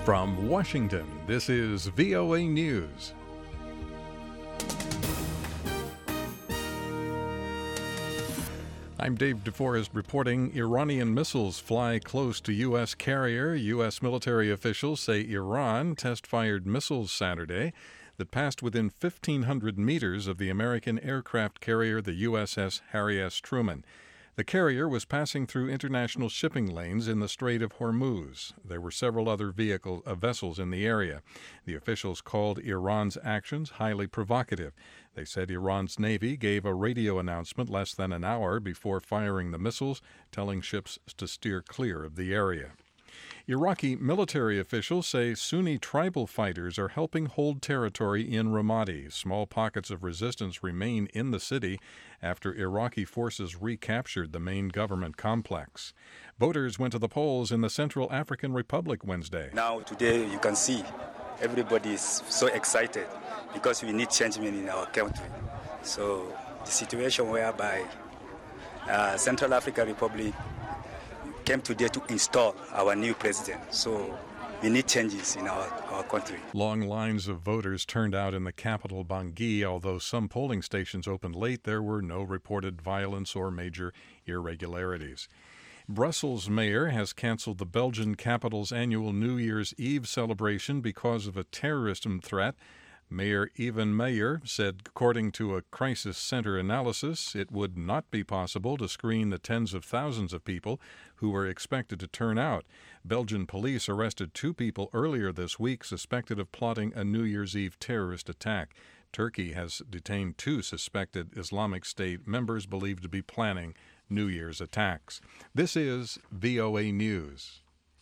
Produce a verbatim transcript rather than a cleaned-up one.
From Washington, this is V O A News. I'm Dave DeForest reporting Iranian missiles fly close to U S carrier. U S military officials say Iran test-fired missiles Saturday that passed within fifteen hundred meters of the American aircraft carrier, the U S S Harry S. Truman. The carrier was passing through international shipping lanes in the Strait of Hormuz. There were several other vehicle, uh, vessels in the area. The officials called Iran's actions highly provocative. They said Iran's Navy gave a radio announcement less than an hour before firing the missiles, telling ships to steer clear of the area. Iraqi military officials say Sunni tribal fighters are helping hold territory in Ramadi. Small pockets of resistance remain in the city after Iraqi forces recaptured the main government complex. Voters went to the polls in the Central African Republic Wednesday. Now, today, you can see everybody is so excited because we need change in our country. So the situation whereby uh, Central African Republic came today to install our new president. So we need changes in our, our country. Long lines of voters turned out in the capital, Bangui. Although some polling stations opened late, there were no reported violence or major irregularities. Brussels mayor has canceled the Belgian capital's annual New Year's Eve celebration because of a terrorism threat. Mayor Even Mayer said, according to a crisis center analysis, it would not be possible to screen the tens of thousands of people who were expected to turn out. Belgian police arrested two people earlier this week suspected of plotting a New Year's Eve terrorist attack. Turkey has detained two suspected Islamic State members believed to be planning New Year's attacks. This is V O A News.